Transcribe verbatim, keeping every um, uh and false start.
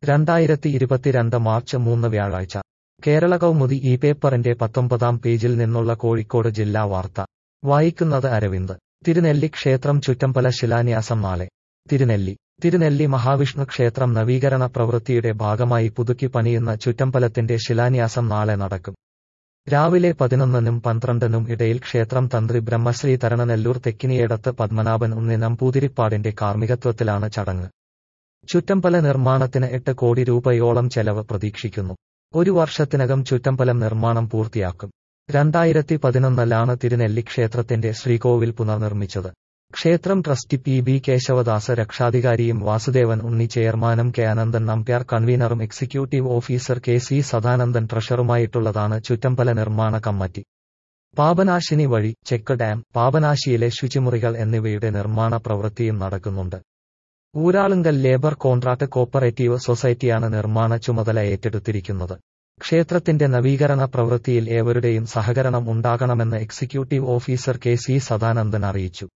രണ്ടായിരത്തി ഇരുപത്തിരണ്ട് മാർച്ച് മൂന്ന് വ്യാഴാഴ്ച കേരള കൗമുദി ഈ പേപ്പറിന്റെ പത്തൊമ്പതാം പേജിൽ നിന്നുള്ള കോഴിക്കോട് ജില്ലാ വാർത്ത വായിക്കുന്നത് അരവിന്ദ്. തിരുനെല്ലി ക്ഷേത്രം ചുറ്റമ്പല ശിലാന്യാസം നാളെ. തിരുനെല്ലി തിരുനെല്ലി മഹാവിഷ്ണു ക്ഷേത്രം നവീകരണ പ്രവൃത്തിയുടെ ഭാഗമായി പുതുക്കി പണിയുന്ന ചുറ്റമ്പലത്തിന്റെ ശിലാന്യാസം നാളെ നടക്കും. രാവിലെ പതിനൊന്നിനും പന്ത്രണ്ടിനും ഇടയിൽ ക്ഷേത്രം തന്ത്രി ബ്രഹ്മശ്രീ തരണനെല്ലൂർ തെക്കിനിയേടത്ത് പത്മനാഭൻ ഉണ്ണി നമ്പൂതിരിപ്പാടിന്റെ കാർമ്മികത്വത്തിലാണ് ചടങ്ങ്. ചുറ്റമ്പല നിർമ്മാണത്തിന് എട്ട് കോടി രൂപയോളം ചെലവ് പ്രതീക്ഷിക്കുന്നു. ഒരു വർഷത്തിനകം ചുറ്റമ്പലം നിർമ്മാണം പൂർത്തിയാക്കും. രണ്ടായിരത്തി പതിനൊന്നിലാണ് തിരുനെല്ലി ക്ഷേത്രത്തിന്റെ ശ്രീകോവിൽ പുനർനിർമ്മിച്ചത്. ക്ഷേത്രം ട്രസ്റ്റി പി ബി കേശവദാസ് രക്ഷാധികാരിയും വാസുദേവൻ ഉണ്ണി ചെയർമാനും കെ അനന്തൻ നമ്പ്യാർ കൺവീനറും executive officer K C Sadanandan ട്രഷറുമായിട്ടുള്ളതാണ് ചുറ്റമ്പല നിർമ്മാണ കമ്മിറ്റി. പാപനാശിനി വഴി, ചെക്ക് ഡാം, പാപനാശിയിലെ ശുചിമുറികൾ എന്നിവയുടെ നിർമ്മാണ പ്രവൃത്തിയും നടക്കുന്നുണ്ട്. ഊരാളുങ്കൽ ലേബർ കോൺട്രാക്ട് കോപ്പറേറ്റീവ് സൊസൈറ്റിയാണ് നിർമ്മാണ ചുമതല ഏറ്റെടുത്തിരിക്കുന്നത്. ക്ഷേത്രത്തിന്റെ നവീകരണ പ്രവൃത്തിയിൽ ഏവരുടെയും സഹകരണം ഉണ്ടാകണമെന്ന് executive officer K C Sadanandan അറിയിച്ചു.